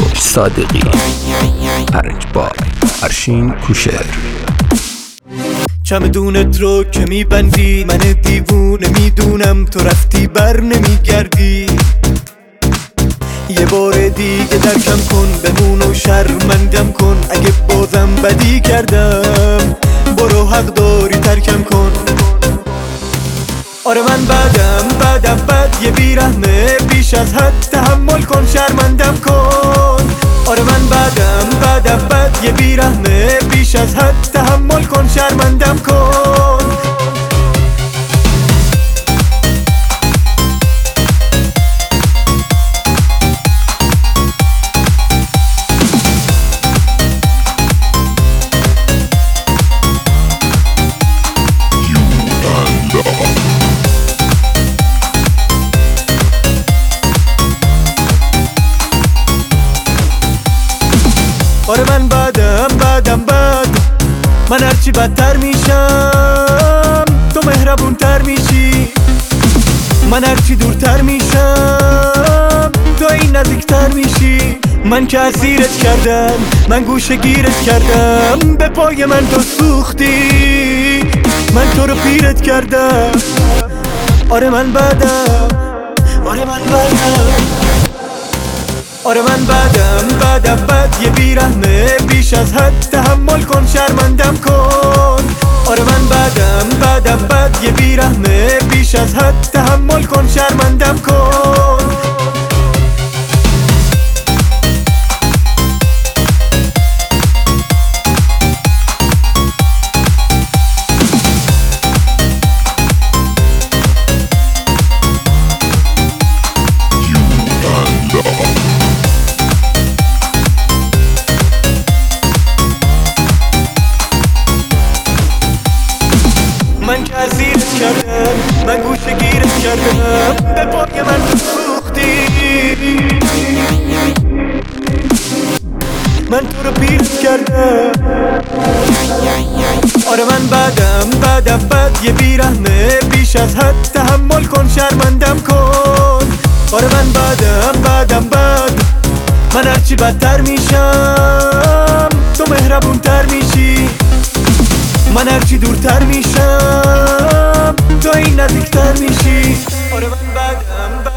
کوروش صادقی، ارجبای ارشین کوشر. چمدونت رو که میبندی من دیوونه میدونم تو رفتی بر نمیگردی. یه بار دیگه ترکم کن بمون و شرمندم کن. اگه بازم بدی کردم برو حق داری ترکم کن. آره من بدم بد یه بیرحمه بیش از حد تحمل کن شرمندم کن. آره من بدم بد یه بیرحمه بیش از حد تحمل کن شرمندم کن. آره من بدم بد من هرچی بدتر میشم تو مهربون تر میشی. من هرچی دورتر میشم تو این نزدیکتر میشی. من که اسیرت کردم من گوشه گیرت کردم به پای من تو سوختی من تو رو پیرت کردم. آره من بدم آره من بدم بد یه بیرحمه بیش از حد تحمل کن شرمندم کن. آره من بدم بد یه بیرحمه بیش از حد تحمل کن شرمندم کن. من که اسیرت کردم من گوشه گیرت کردم به پای من تو سوختی من تو رو پیرت کردم. آره من بدم بد یه بیرحمه بیش از حد تحمل کن شرمندم کن. آره من بدم بد من هرچی بدتر میشم تو مهربون تر میشی. من هرچی دورتر میشم تو این نزدیکتر میشی. آره من بدم